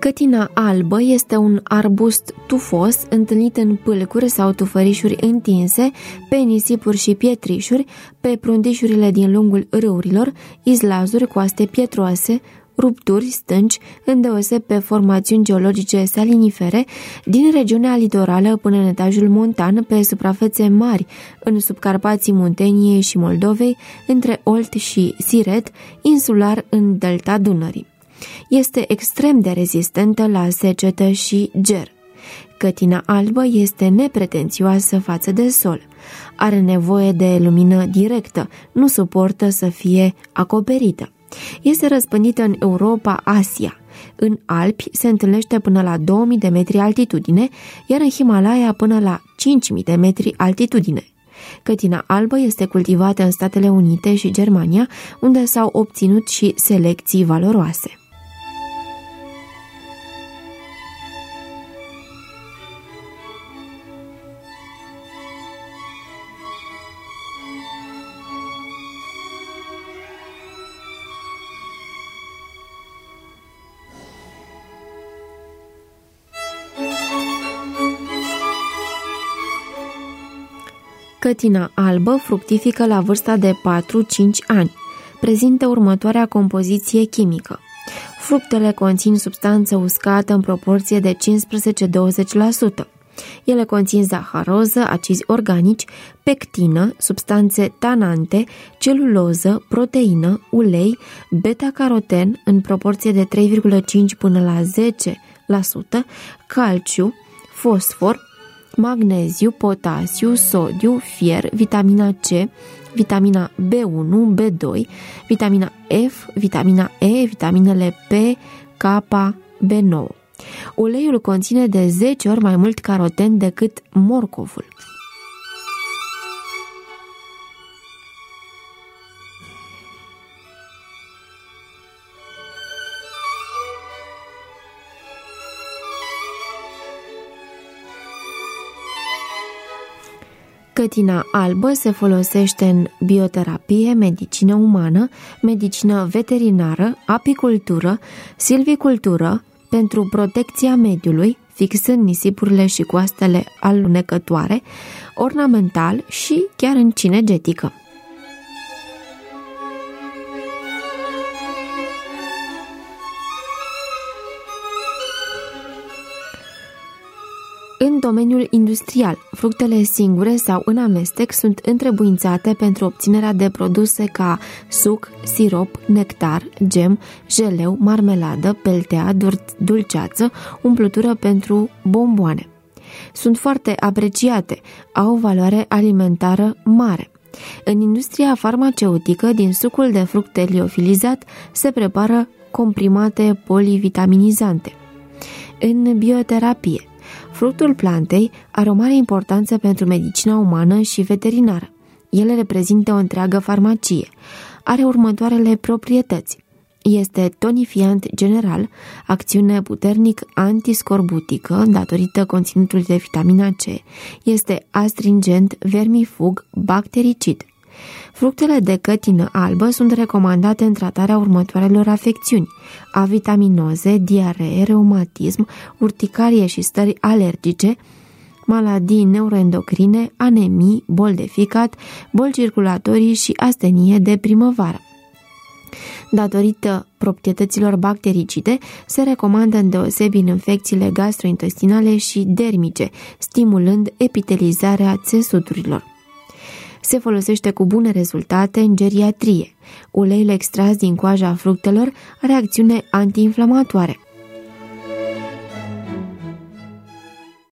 Cătina albă este un arbust tufos întâlnit în pâlcuri sau tufărișuri întinse, pe nisipuri și pietrișuri, pe prundișurile din lungul râurilor, izlazuri, coaste pietroase, rupturi, stânci, îndeosebi pe formațiuni geologice salinifere, din regiunea litorală până în etajul montan, pe suprafețe mari, în subcarpații Munteniei și Moldovei, între Olt și Siret, insular în delta Dunării. Este extrem de rezistentă la secetă și ger. Cătina albă este nepretențioasă față de sol. Are nevoie de lumină directă, nu suportă să fie acoperită. Este răspândită în Europa, Asia. În Alpi se întâlnește până la 2000 de metri altitudine, iar în Himalaya până la 5000 de metri altitudine. Cătina albă este cultivată în Statele Unite și Germania, unde s-au obținut și selecții valoroase. Cătina albă fructifică la vârsta de 4-5 ani. Prezintă următoarea compoziție chimică. Fructele conțin substanță uscată în proporție de 15-20%. Ele conțin zaharoză, acizi organici, pectină, substanțe tanante, celuloză, proteină, ulei, beta-caroten în proporție de 3,5 până la 10%, calciu, fosfor, magneziu, potasiu, sodiu, fier, vitamina C, vitamina B1, B2, vitamina F, vitamina E, vitaminele P, K, B9. Uleiul conține de 10 ori mai mult caroten decât morcovul. Cătina albă se folosește în bioterapie, medicină umană, medicină veterinară, apicultură, silvicultură, pentru protecția mediului, fixând nisipurile și coastele alunecătoare, ornamental și chiar în cinegetică. În domeniul industrial, fructele singure sau în amestec sunt întrebuințate pentru obținerea de produse ca suc, sirop, nectar, gem, jeleu, marmeladă, peltea, dulceață, umplutură pentru bomboane. Sunt foarte apreciate, au o valoare alimentară mare. În industria farmaceutică, din sucul de fructe liofilizat se prepară comprimate polivitaminizante. În bioterapie, fructul plantei are o mare importanță pentru medicina umană și veterinară. Ele reprezintă o întreagă farmacie. Are următoarele proprietăți. Este tonifiant general, acțiune puternic antiscorbutică datorită conținutului de vitamina C. Este astringent, vermifug, bactericid. Fructele de cătină albă sunt recomandate în tratarea următoarelor afecțiuni: avitaminoze, diaree, reumatism, urticarie și stări alergice, maladii neuroendocrine, anemii, boli de ficat, boli circulatorii și astenie de primăvară. Datorită proprietăților bactericide, se recomandă îndeosebi în infecțiile gastrointestinale și dermice, stimulând epitelizarea țesuturilor. Se folosește cu bune rezultate în geriatrie. Uleiul extras din coaja fructelor are acțiune antiinflamatoare.